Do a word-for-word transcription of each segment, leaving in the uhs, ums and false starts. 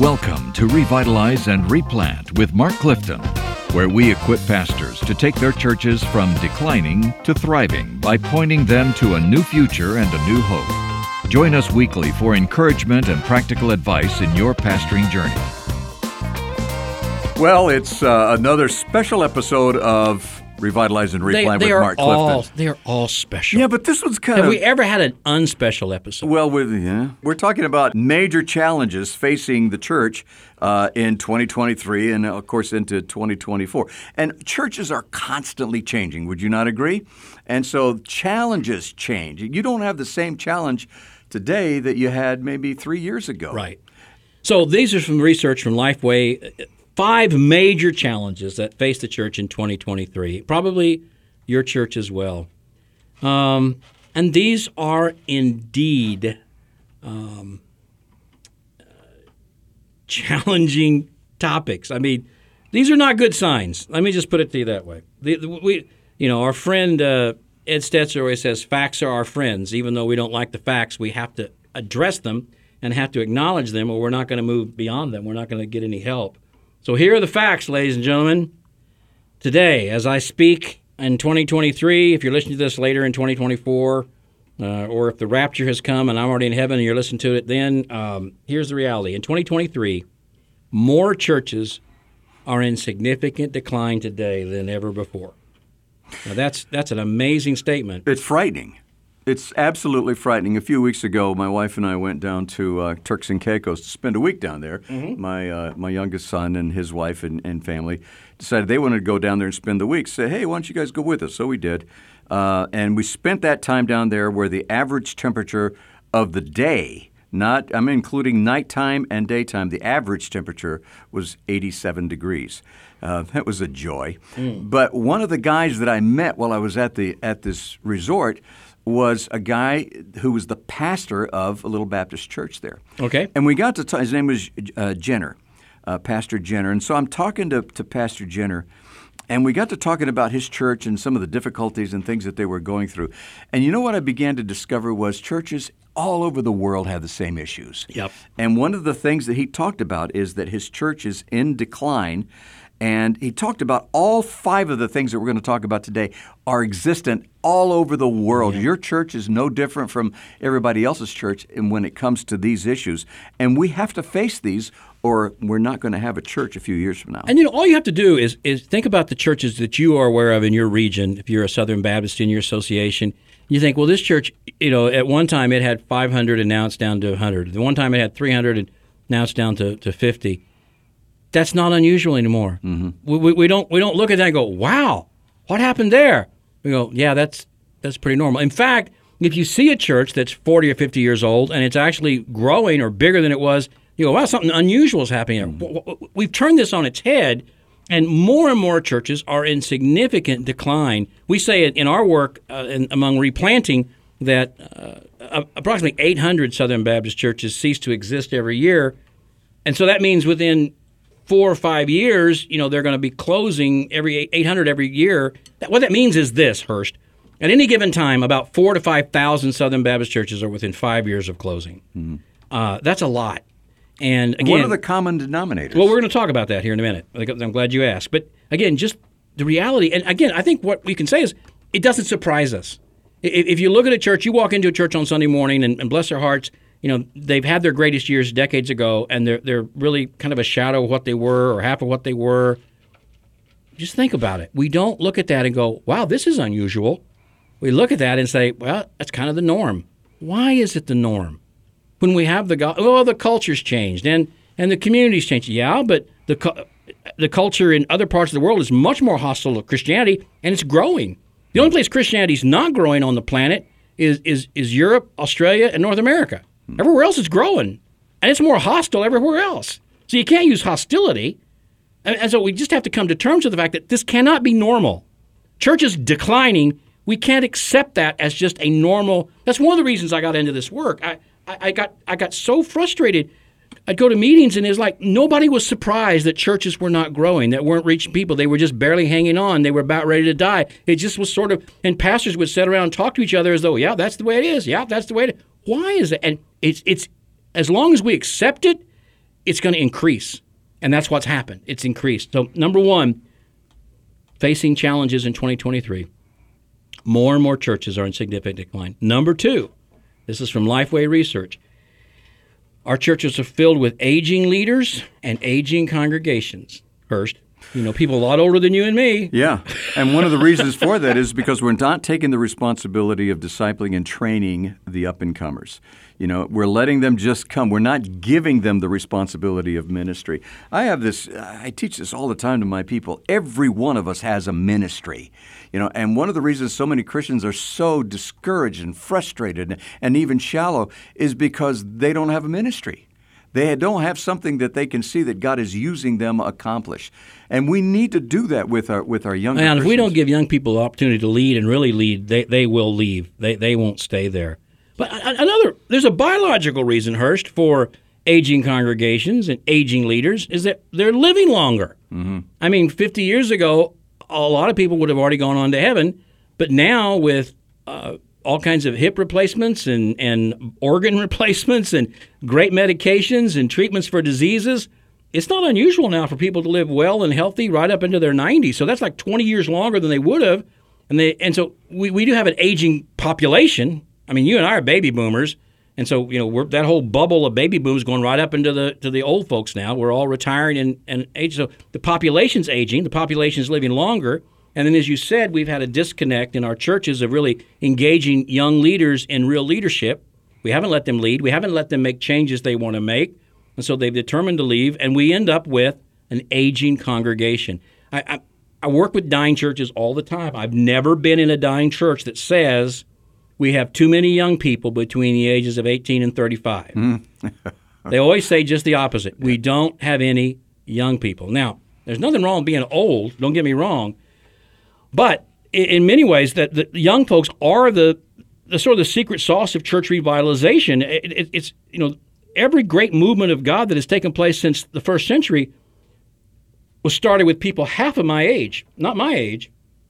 Welcome to Revitalize and Replant with Mark Clifton, where we equip pastors to take their churches from declining to thriving by pointing them to a new future and a new hope. Join us weekly for encouragement and practical advice in your pastoring journey. Well, it's uh, another special episode of Revitalize and Replant they, they with are Mark all, Clifton. They are all special. Yeah, but this one's kind Have of... we ever had an unspecial episode? Well, we're, yeah. we're talking about major challenges facing the church uh, in twenty twenty-three and, of course, into twenty twenty-four. And churches are constantly changing. Would you not agree? And so challenges change. You don't have the same challenge today that you had maybe three years ago. Right. So these are some research from Lifeway. Five major challenges that face the church in twenty twenty-three, probably your church as well. Um, and these are indeed um, uh, challenging topics. I mean, these are not good signs. Let me just put it to you that way. The, the, we, you know, our friend uh, Ed Stetzer always says facts are our friends. Even though we don't like the facts, we have to address them and have to acknowledge them, or we're not going to move beyond them. We're not going to get any help. So here are the facts, ladies and gentlemen. Today, as I speak in twenty twenty-three, if you're listening to this later in twenty twenty-four, uh, or if the rapture has come and I'm already in heaven and you're listening to it, then um, here's the reality. In twenty twenty-three, more churches are in significant decline today than ever before. Now, that's that's an amazing statement. It's frightening. It's absolutely frightening. A few weeks ago, my wife and I went down to uh, Turks and Caicos to spend a week down there. Mm-hmm. My uh, my youngest son and his wife and, and family decided they wanted to go down there and spend the week. Said, hey, why don't you guys go with us? So we did. Uh, and we spent that time down there where the average temperature of the day, not I'm including nighttime and daytime, the average temperature was eighty-seven degrees. Uh, that was a joy. Mm. But one of the guys that I met while I was at the at this resort was a guy who was the pastor of a little Baptist church there. Okay. And we got to talk, his name was uh, Jenner, uh, Pastor Jenner. And so I'm talking to, to Pastor Jenner, and we got to talking about his church and some of the difficulties and things that they were going through. And you know what I began to discover was churches all over the world have the same issues. Yep. And one of the things that he talked about is that his church is in decline. And he talked about all five of the things that we're going to talk about today are existent all over the world. Yeah. Your church is no different from everybody else's church when it comes to these issues. And we have to face these or we're not going to have a church a few years from now. And, you know, all you have to do is, is think about the churches that you are aware of in your region. If you're a Southern Baptist in your association, you think, well, this church, you know, at one time it had five hundred and now it's down to one hundred. At one time it had three hundred and now it's down to, to fifty. That's not unusual anymore. Mm-hmm. We, we, we don't we don't look at that and go, wow, what happened there? We go, yeah, that's that's pretty normal. In fact, if you see a church that's forty or fifty years old and it's actually growing or bigger than it was, you go, wow, something unusual is happening there. Mm-hmm. We've turned this on its head, and more and more churches are in significant decline. We say in our work uh, in, among replanting that uh, approximately eight hundred Southern Baptist churches cease to exist every year, and so that means within four or five years, you know, they're going to be closing every eight hundred every year. That, what that means is this, Hurst. At any given time, about four to five thousand Southern Baptist churches are within five years of closing. Mm-hmm. Uh, that's a lot. And again, what are the common denominators? Well, we're going to talk about that here in a minute. I'm glad you asked. But again, just the reality. And again, I think what we can say is it doesn't surprise us. If you look at a church, you walk into a church on Sunday morning, and, and bless their hearts, you know, they've had their greatest years decades ago, and they're they're really kind of a shadow of what they were or half of what they were. Just think about it. We don't look at that and go, wow, this is unusual. We look at that and say, well, that's kind of the norm. Why is it the norm? When we have the, well, the culture's changed and, and the community's changed. Yeah, but the the culture in other parts of the world is much more hostile to Christianity, and it's growing. The only place Christianity's not growing on the planet is is, is Europe, Australia, and North America. Everywhere else is growing, and it's more hostile everywhere else. So you can't use hostility. And, and so we just have to come to terms with the fact that this cannot be normal. Church is declining. We can't accept that as just a normal. That's one of the reasons I got into this work. I, I, I got I got so frustrated. I'd go to meetings, and it's like nobody was surprised that churches were not growing, that weren't reaching people. They were just barely hanging on. They were about ready to die. It just was sort of, and pastors would sit around and talk to each other as though, yeah, that's the way it is. Yeah, that's the way it is. Why is it? And it's it's as long as we accept it it's going to increase. And that's what's happened. It's increased. So number one, facing challenges in twenty twenty-three, more and more churches are in significant decline. Number two, this is from Lifeway Research, our churches are filled with aging leaders and aging congregations. First, you know, people a lot older than you and me. Yeah, and one of the reasons for that is because we're not taking the responsibility of discipling and training the up-and-comers. You know, we're letting them just come. We're not giving them the responsibility of ministry. I have this, I teach this all the time to my people. Every one of us has a ministry. You know, and one of the reasons so many Christians are so discouraged and frustrated and even shallow is because they don't have a ministry. They don't have something that they can see that God is using them accomplish. And we need to do that with our with our young And if we don't give young people the opportunity to lead and really lead, they, they will leave. They they won't stay there. But another, there's a biological reason, Hurst, for aging congregations and aging leaders is that they're living longer. Mm-hmm. I mean, fifty years ago, a lot of people would have already gone on to heaven. But now with uh, all kinds of hip replacements and, and organ replacements and great medications and treatments for diseases, it's not unusual now for people to live well and healthy right up into their nineties. So that's like twenty years longer than they would have. And they and so we, we do have an aging population. I mean, you and I are baby boomers. And so, you know, we're, that whole bubble of baby booms going right up into the to the old folks now. We're all retiring and, and age. So the population's aging. The population's living longer. And then, as you said, we've had a disconnect in our churches of really engaging young leaders in real leadership. We haven't let them lead. We haven't let them make changes they want to make. And so they've determined to leave. And we end up with an aging congregation. I, I, I work with dying churches all the time. I've never been in a dying church that says we have too many young people between the ages of eighteen and thirty-five. Mm. They always say just the opposite. We don't have any young people. Now, there's nothing wrong with being old. Don't get me wrong. But in many ways, that the young folks are the, the sort of the secret sauce of church revitalization. It, it, it's, you know, every great movement of God that has taken place since the first century was started with people half of my age, not my age,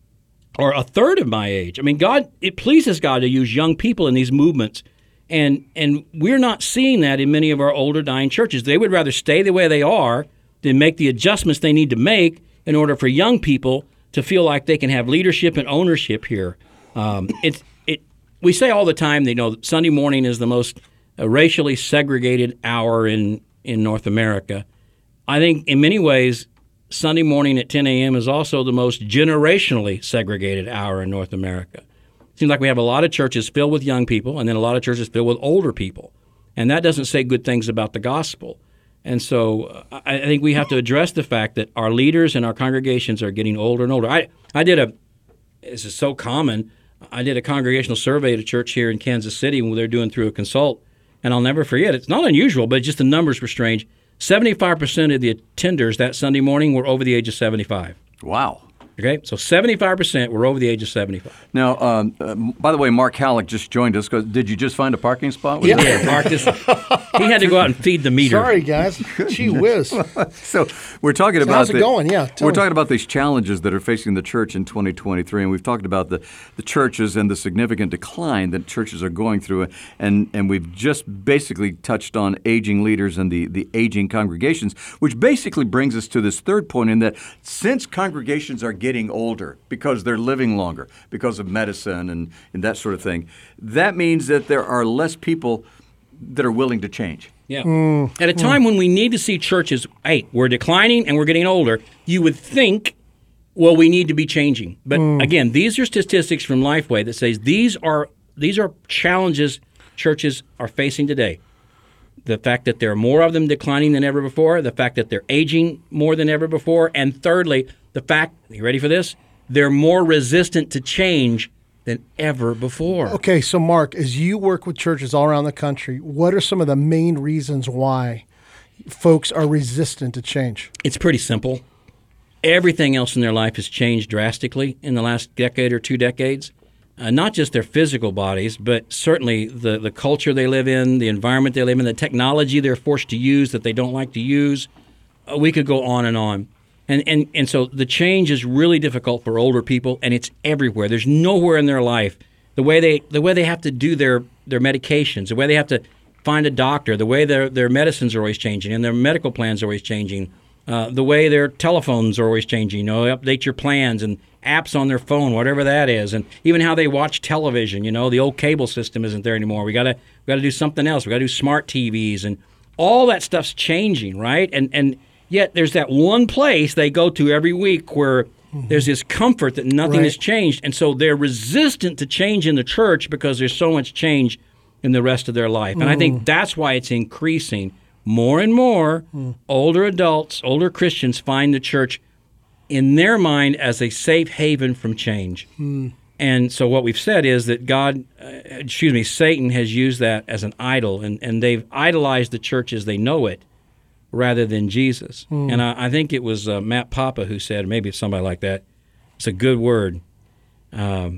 or a third of my age. I mean, God, it pleases God to use young people in these movements, and and we're not seeing that in many of our older dying churches. They would rather stay the way they are than make the adjustments they need to make in order for young people to feel like they can have leadership and ownership here. Um, it, it, we say all the time, you know, Sunday morning is the most uh, racially segregated hour in, in North America. I think in many ways, Sunday morning at ten a.m. is also the most generationally segregated hour in North America. It seems like we have a lot of churches filled with young people and then a lot of churches filled with older people. And that doesn't say good things about the gospel. And so uh, I think we have to address the fact that our leaders and our congregations are getting older and older. I, I did a, this is so common, I did a congregational survey at a church here in Kansas City when they're doing through a consult, and I'll never forget, it's not unusual, but just the numbers were strange. seventy-five percent of the attenders that Sunday morning were over the age of seventy-five. Wow. Okay, so seventy-five percent were over the age of seventy-five. Now, um, uh, by the way, Mark Halleck just joined us. Did you just find a parking spot? Was yeah, yeah Mark just, he had to go out and feed the meter. Sorry, guys. Gee whiz. So we're talking so about how's it the, going? Yeah, we're me. talking about these challenges that are facing the church in twenty twenty-three, and we've talked about the, the churches and the significant decline that churches are going through, and and we've just basically touched on aging leaders and the, the aging congregations, which basically brings us to this third point in that since congregations are getting older, because they're living longer, because of medicine and, and that sort of thing, that means that there are less people that are willing to change. Yeah. Mm. At a time mm. when we need to see churches, hey, we're declining and we're getting older, you would think, well, we need to be changing. But mm. again, these are statistics from Lifeway that says these are these are challenges churches are facing today. The fact that there are more of them declining than ever before, the fact that they're aging more than ever before, and thirdly, the fact, are you ready for this? They're more resistant to change than ever before. Okay, so Mark, as you work with churches all around the country, what are some of the main reasons why folks are resistant to change? It's pretty simple. Everything else in their life has changed drastically in the last decade or two decades. Uh, not just their physical bodies, but certainly the, the culture they live in, the environment they live in, the technology they're forced to use that they don't like to use. Uh, we could go on and on. And, and and so the change is really difficult for older people, and it's everywhere. There's nowhere in their life the way they the way they have to do their, their medications, the way they have to find a doctor, the way their their medicines are always changing, and their medical plans are always changing, uh, the way their telephones are always changing. You know, they update your plans and apps on their phone, whatever that is, and even how they watch television. You know, the old cable system isn't there anymore. We gotta we gotta do something else. We gotta do smart T Vs, and all that stuff's changing, right? And and yet there's that one place they go to every week where mm-hmm. there's this comfort that nothing right. has changed, and so they're resistant to change in the church because there's so much change in the rest of their life. And mm. I think that's why it's increasing. More and more mm. older adults, older Christians find the church in their mind as a safe haven from change. Mm. And so what we've said is that God, uh, excuse me, Satan has used that as an idol, and, and they've idolized the church as they know it rather than Jesus. Mm. And I, I think it was uh, Matt Papa who said, maybe it's somebody like that, it's a good word, um,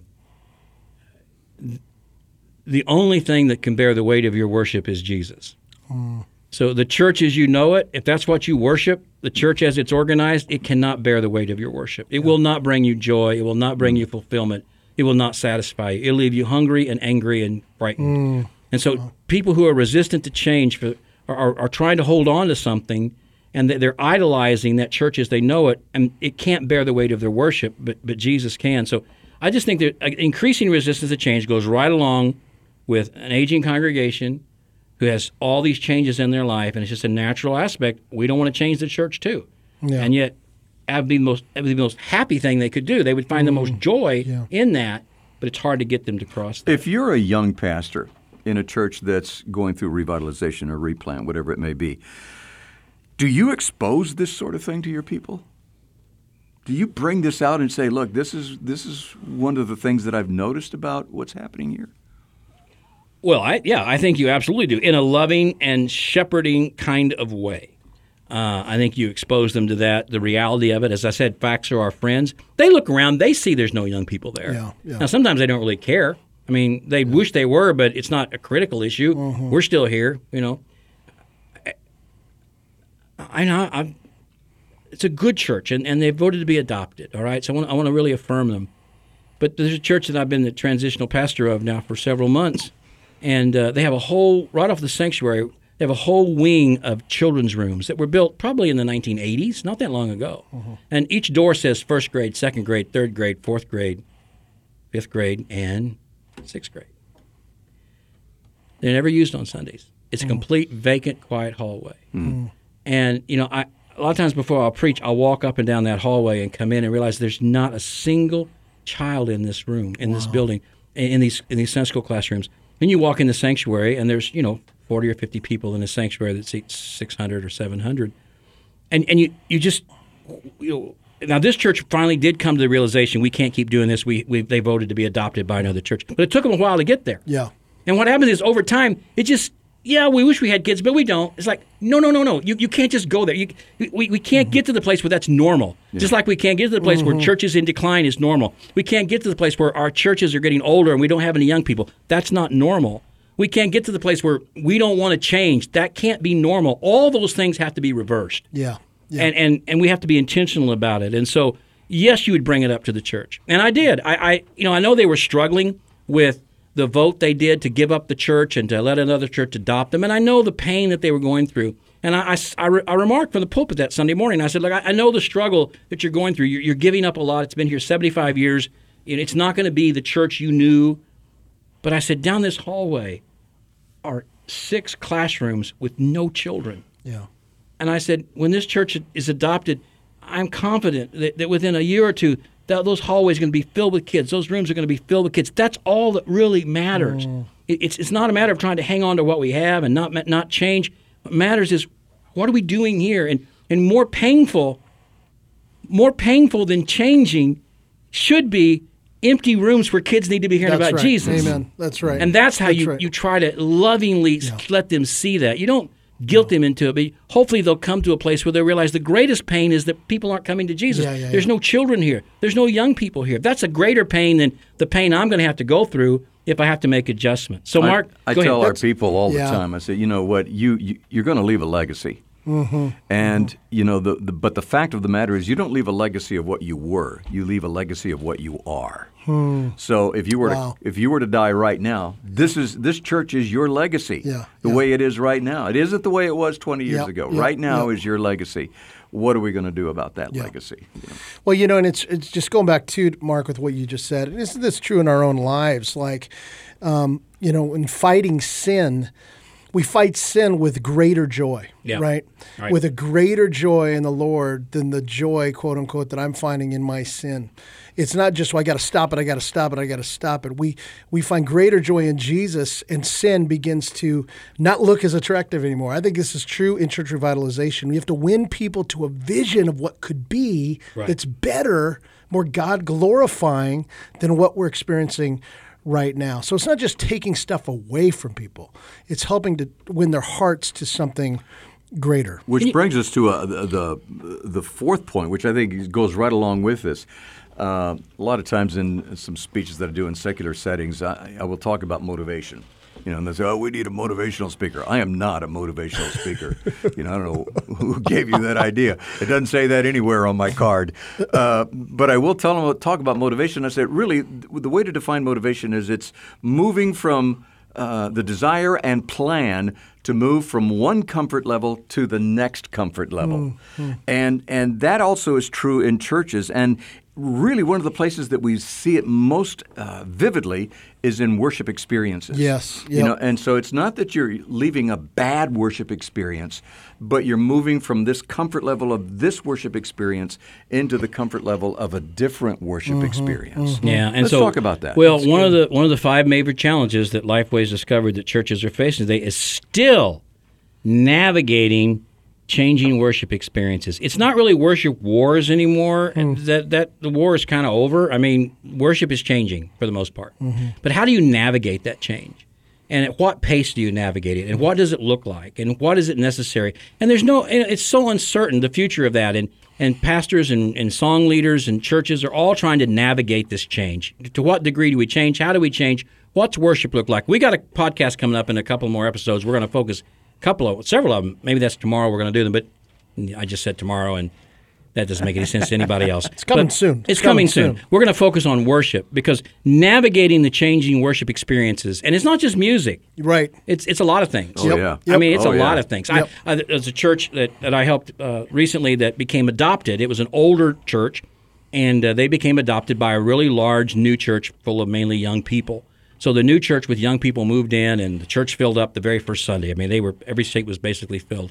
the only thing that can bear the weight of your worship is Jesus. Mm. So the church as you know it, if that's what you worship, the church as it's organized, it cannot bear the weight of your worship. It yeah. will not bring you joy. It will not bring you fulfillment. It will not satisfy you. It'll leave you hungry and angry and frightened. Mm. And so oh. people who are resistant to change for, are, are, are trying to hold on to something, and they're idolizing that church as they know it, and it can't bear the weight of their worship, but, but Jesus can. So I just think that increasing resistance to change goes right along with an aging congregation who has all these changes in their life, and it's just a natural aspect. We don't want to change the church too. Yeah. And yet, that would be the most, the most happy thing they could do. They would find mm. the most joy yeah. in that, but it's hard to get them to cross that. If you're a young pastor in a church that's going through revitalization or replant, whatever it may be, do you expose this sort of thing to your people? Do you bring this out and say, look, this is this is one of the things that I've noticed about what's happening here? Well, I, yeah, I think you absolutely do, in a loving and shepherding kind of way. Uh, I think you expose them to that, the reality of it. As I said, facts are our friends. They look around, they see there's no young people there. Yeah, yeah. Now, sometimes they don't really care. I mean, they yeah. wish they were, but it's not a critical issue. Mm-hmm. We're still here, you know. I, I know, I've, it's a good church, and, and they've voted to be adopted, all right? So I want, I want to really affirm them. But there's a church that I've been the transitional pastor of now for several months. And uh, they have a whole, right off the sanctuary, they have a whole wing of children's rooms that were built probably in the nineteen eighties, not that long ago. Uh-huh. And each door says first grade, second grade, third grade, fourth grade, fifth grade, and sixth grade. They're never used on Sundays. It's a complete vacant, quiet hallway. Mm. And, you know, I, a lot of times before I'll preach, I'll walk up and down that hallway and come in and realize there's not a single child in this room, in wow. this building, in, in these in these Sunday school classrooms. Then you walk in the sanctuary, and there's, you know, forty or fifty people in the sanctuary that seats six hundred or seven hundred. And and you, you just, you know, now this church finally did come to the realization we can't keep doing this. We, we They voted to be adopted by another church. But it took them a while to get there. Yeah. And what happens is over time, it just, yeah, we wish we had kids, but we don't. It's like, no, no, no, no. You you can't just go there. You, we, we can't mm-hmm. get to the place where that's normal. Yeah. Just like we can't get to the place mm-hmm. where churches in decline is normal. We can't get to the place where our churches are getting older and we don't have any young people. That's not normal. We can't get to the place where we don't want to change. That can't be normal. All those things have to be reversed. Yeah. yeah. And, and and we have to be intentional about it. And so, yes, you would bring it up to the church. And I did. I, I you know, I know they were struggling with the vote they did to give up the church and to let another church adopt them. And I know the pain that they were going through. And I, I, I, re, I remarked from the pulpit that Sunday morning. I said, look, I, I know the struggle that you're going through. You're, you're giving up a lot. It's been here seventy-five years. It's not going to be the church you knew. But I said, down this hallway are six classrooms with no children. Yeah. And I said, when this church is adopted, I'm confident that, that within a year or two, that those hallways are going to be filled with kids. Those rooms are going to be filled with kids. That's all that really matters. Mm. It, it's it's not a matter of trying to hang on to what we have and not not change. What matters is, what are we doing here? And and more painful, more painful than changing should be empty rooms where kids need to be hearing that's about right. Jesus. Amen. That's right. And that's how that's you, right. you try to lovingly yeah. let them see that. You don't guilt them into it, but hopefully they'll come to a place where they realize the greatest pain is that people aren't coming to Jesus. Yeah, yeah, There's yeah. no children here. There's no young people here. That's a greater pain than the pain I'm going to have to go through if I have to make adjustments. So, Mark, I, I go tell ahead. our people all the yeah. time, I say, you know what, you, you, you're going to leave a legacy. Mm-hmm. And, mm-hmm. you know, the, the but the fact of the matter is you don't leave a legacy of what you were. You leave a legacy of what you are. Hmm. So if you were wow. to if you were to die right now, this is this church is your legacy. Yeah, the yeah. way it is right now. It isn't the way it was twenty years yep, ago. yep, right now yep. is your legacy. What are we going to do about that yep. legacy? You know? Well, you know, and it's it's just going back to Mark with what you just said. And isn't this true in our own lives? Like, um, you know, in fighting sin, we fight sin with greater joy, yeah. right? right? With a greater joy in the Lord than the joy, quote unquote, that I'm finding in my sin. It's not just, well, I got to stop it, I got to stop it, I got to stop it. We we find greater joy in Jesus, and sin begins to not look as attractive anymore. I think this is true in church revitalization. We have to win people to a vision of what could be right. that's better, more God-glorifying than what we're experiencing right now. So it's not just taking stuff away from people. It's helping to win their hearts to something greater. Which brings us to a, the, the the fourth point, which I think goes right along with this. Uh, a lot of times in some speeches that I do in secular settings, I, I will talk about motivation. You know, and they say, "Oh, we need a motivational speaker." I am not a motivational speaker. You know, I don't know who gave you that idea. It doesn't say that anywhere on my card. Uh, but I will tell them talk about motivation. I said, really, the way to define motivation is it's moving from uh, the desire and plan to move from one comfort level to the next comfort level. Mm-hmm. And and that also is true in churches. And really one of the places that we see it most uh, vividly is in worship experiences. Yes. Yep. You know, and so it's not that you're leaving a bad worship experience, but you're moving from this comfort level of this worship experience into the comfort level of a different worship mm-hmm, experience. Mm-hmm. Yeah, and Let's so talk about that. Well, That's one good. of the one of the five major challenges that Lifeway's discovered that churches are facing today is still navigating changing worship experiences. It's not really worship wars anymore. Mm. That that the war is kind of over. I mean, worship is changing for the most part. Mm-hmm. But how do you navigate that change? And at what pace do you navigate it? And what does it look like? And what is it necessary? And there's no. It's so uncertain, the future of that. And and pastors and, and song leaders and churches are all trying to navigate this change. To what degree do we change? How do we change? What's worship look like? We got a podcast coming up in a couple more episodes. We're going to focus. Couple of several of them. Maybe that's tomorrow. We're going to do them, but I just said tomorrow, and that doesn't make any sense to anybody else. It's coming but soon. It's, it's coming, coming soon. soon. We're going to focus on worship because navigating the changing worship experiences, and it's not just music. Right. It's it's a lot of things. Oh yep. yeah. Yep. I mean, it's oh, a yeah. lot of things. Yep. I, I, there's a church that, that I helped uh, recently that became adopted. It was an older church, and uh, they became adopted by a really large new church full of mainly young people. So the new church with young people moved in, and the church filled up the very first Sunday. I mean, they were every seat was basically filled.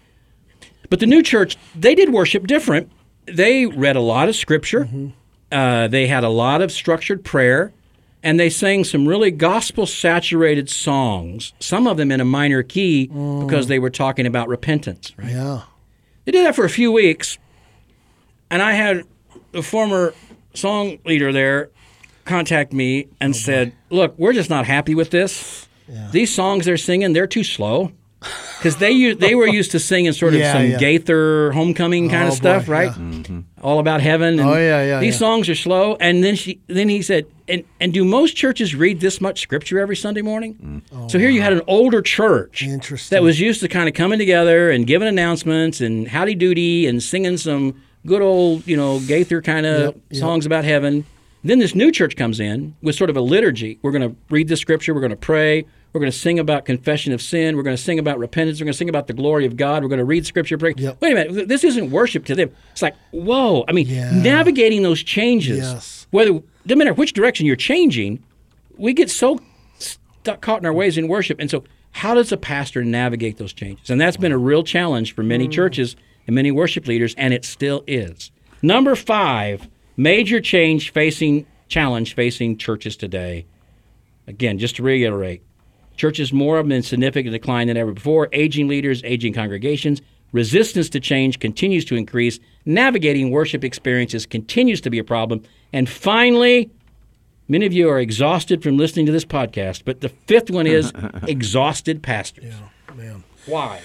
But the new church, they did worship different. They read a lot of scripture. Mm-hmm. Uh, they had a lot of structured prayer, and they sang some really gospel-saturated songs. Some of them in a minor key mm. because they were talking about repentance. Right? Yeah, they did that for a few weeks, and I had the former song leader there contact me and oh, said, look, we're just not happy with this. Yeah. These songs they're singing, they're too slow. Because they they were used to singing sort of yeah, some yeah. Gaither homecoming kind oh, of stuff, boy, right? Yeah. Mm-hmm. All about heaven. And oh, yeah, yeah. These yeah. songs are slow. And then she then he said, and, and do most churches read this much scripture every Sunday morning? Mm. Oh, so here you had an older church that was used to kind of coming together and giving announcements and howdy doody and singing some good old, you know, Gaither kind of yep, yep. songs about heaven. Then this new church comes in with sort of a liturgy. We're going to read the scripture. We're going to pray. We're going to sing about confession of sin. We're going to sing about repentance. We're going to sing about the glory of God. We're going to read scripture. Pray. Yep. Wait a minute. This isn't worship to them. It's like, whoa. I mean, yeah. navigating those changes, yes. whether no matter which direction you're changing, we get so stuck, caught in our ways in worship. And so how does a pastor navigate those changes? And that's been a real challenge for many mm. churches and many worship leaders, and it still is. Number five, major change facing challenge facing churches today. Again, just to reiterate, churches more of them in significant decline than ever before. Aging leaders, aging congregations. Resistance to change continues to increase. Navigating worship experiences continues to be a problem. And finally, many of you are exhausted from listening to this podcast, but the fifth one is exhausted pastors. Yeah, man. Why?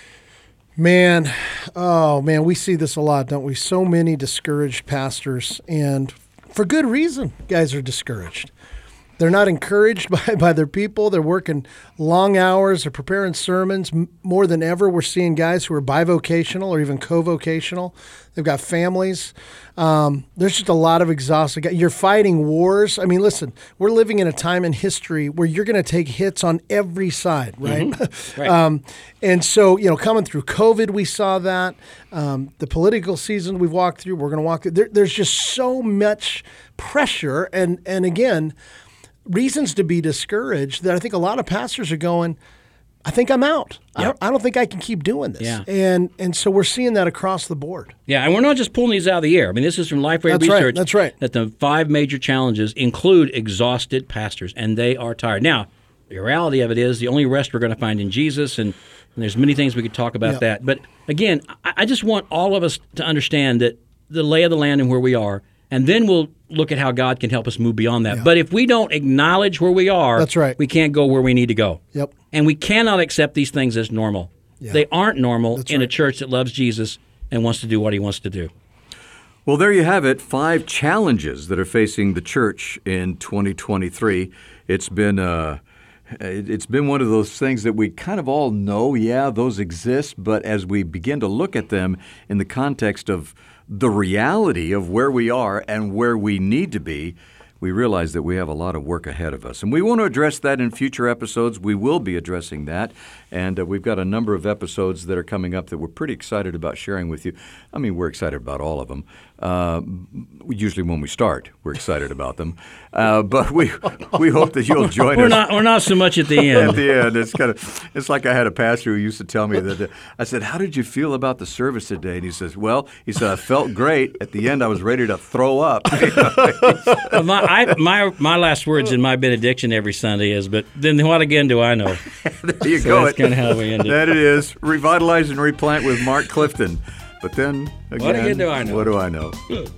Man, oh man, we see this a lot, don't we? So many discouraged pastors, and for good reason, guys are discouraged. They're not encouraged by, by their people. They're working long hours. They're preparing sermons. M- more than ever, we're seeing guys who are bivocational or even co-vocational. They've got families. Um, there's just a lot of exhausted guys. You're fighting wars. I mean, listen, we're living in a time in history where you're going to take hits on every side, right? Mm-hmm. Right. um, and so, you know, coming through COVID, we saw that. Um, the political season we've walked through, we're going to walk through. There, there's just so much pressure. And, and again, reasons to be discouraged that I think a lot of pastors are going, I think I'm out. Yeah. I, don't, I don't think I can keep doing this. Yeah. And and so we're seeing that across the board. Yeah, and we're not just pulling these out of the air. I mean, this is from Lifeway That's Research. right, that's right. That the five major challenges include exhausted pastors, and they are tired. Now, the reality of it is the only rest we're going to find in Jesus, and, and there's many things we could talk about Yeah. that. But again, I, I just want all of us to understand that the lay of the land and where we are, and then we'll look at how God can help us move beyond that. Yeah. But if we don't acknowledge where we are, That's right. we can't go where we need to go. Yep. And we cannot accept these things as normal. Yeah. They aren't normal That's in a right. church that loves Jesus and wants to do what he wants to do. Well, there you have it, five challenges that are facing the church in twenty twenty-three. It's been uh, it's been one of those things that we kind of all know, yeah, those exist, but as we begin to look at them in the context of the reality of where we are and where we need to be, we realize that we have a lot of work ahead of us. And we want to address that in future episodes. We will be addressing that. And uh, we've got a number of episodes that are coming up that we're pretty excited about sharing with you. I mean, we're excited about all of them. Uh, usually when we start, we're excited about them. Uh, but we we hope that you'll join We're us. not. We're not so much at the At end. the end, it's kind of, it's like I had a pastor who used to tell me that, uh, I said, how did you feel about the service today? And he says, well, he said, I felt great. At the end, I was ready to throw up. Well, my, I, my my last words in my benediction every Sunday is, "But then what again do I know?" There you So go. that's kinda how we end it. That it is. Revitalize and Replant with Mark Clifton. But then again, What again do I know? What do I know?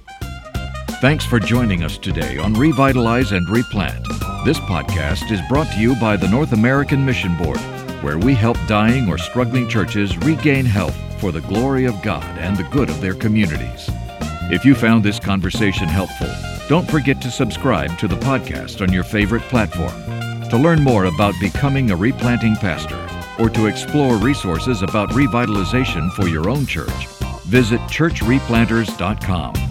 Thanks for joining us today on Revitalize and Replant. This podcast is brought to you by the North American Mission Board, where we help dying or struggling churches regain health for the glory of God and the good of their communities. If you found this conversation helpful, don't forget to subscribe to the podcast on your favorite platform. To learn more about becoming a replanting pastor or to explore resources about revitalization for your own church, visit church replanters dot com.